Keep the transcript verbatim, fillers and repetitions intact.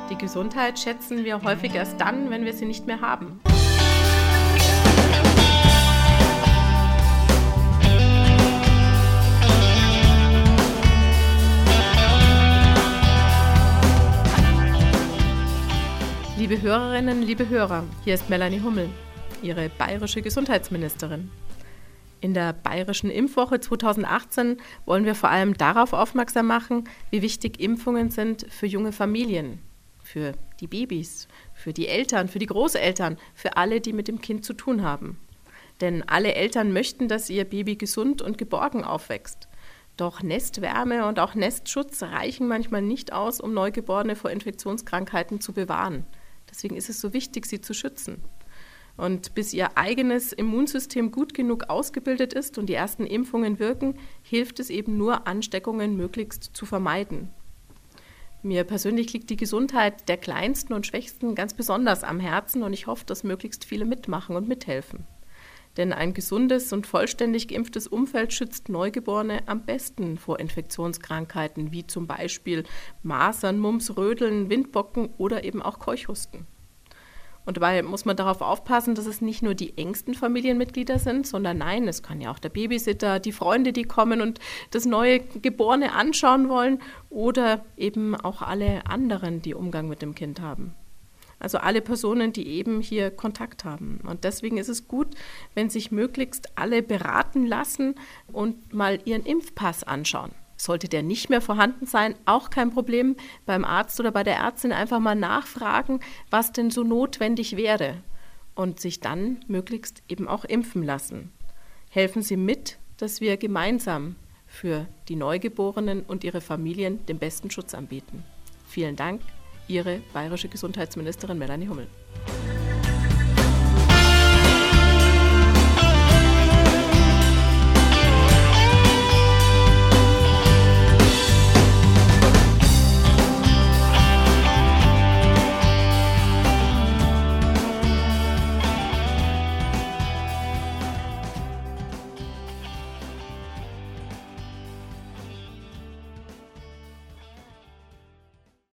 Die Gesundheit schätzen wir häufig erst dann, wenn wir sie nicht mehr haben. Liebe Hörerinnen, liebe Hörer, hier ist Melanie Hummel, Ihre bayerische Gesundheitsministerin. In der Bayerischen Impfwoche zweitausendachtzehn wollen wir vor allem darauf aufmerksam machen, wie wichtig Impfungen sind für junge Familien, für die Babys, für die Eltern, für die Großeltern, für alle, die mit dem Kind zu tun haben. Denn alle Eltern möchten, dass ihr Baby gesund und geborgen aufwächst. Doch Nestwärme und auch Nestschutz reichen manchmal nicht aus, um Neugeborene vor Infektionskrankheiten zu bewahren. Deswegen ist es so wichtig, sie zu schützen. Und bis ihr eigenes Immunsystem gut genug ausgebildet ist und die ersten Impfungen wirken, hilft es eben nur, Ansteckungen möglichst zu vermeiden. Mir persönlich liegt die Gesundheit der Kleinsten und Schwächsten ganz besonders am Herzen und ich hoffe, dass möglichst viele mitmachen und mithelfen. Denn ein gesundes und vollständig geimpftes Umfeld schützt Neugeborene am besten vor Infektionskrankheiten wie zum Beispiel Masern, Mumps, Rödeln, Windpocken oder eben auch Keuchhusten. Und dabei muss man darauf aufpassen, dass es nicht nur die engsten Familienmitglieder sind, sondern nein, es kann ja auch der Babysitter, die Freunde, die kommen und das neue Geborene anschauen wollen oder eben auch alle anderen, die Umgang mit dem Kind haben. Also alle Personen, die eben hier Kontakt haben. Und deswegen ist es gut, wenn sich möglichst alle beraten lassen und mal ihren Impfpass anschauen. Sollte der nicht mehr vorhanden sein, auch kein Problem. Beim Arzt oder bei der Ärztin einfach mal nachfragen, was denn so notwendig wäre. Und sich dann möglichst eben auch impfen lassen. Helfen Sie mit, dass wir gemeinsam für die Neugeborenen und ihre Familien den besten Schutz anbieten. Vielen Dank, Ihre bayerische Gesundheitsministerin Melanie Hummel.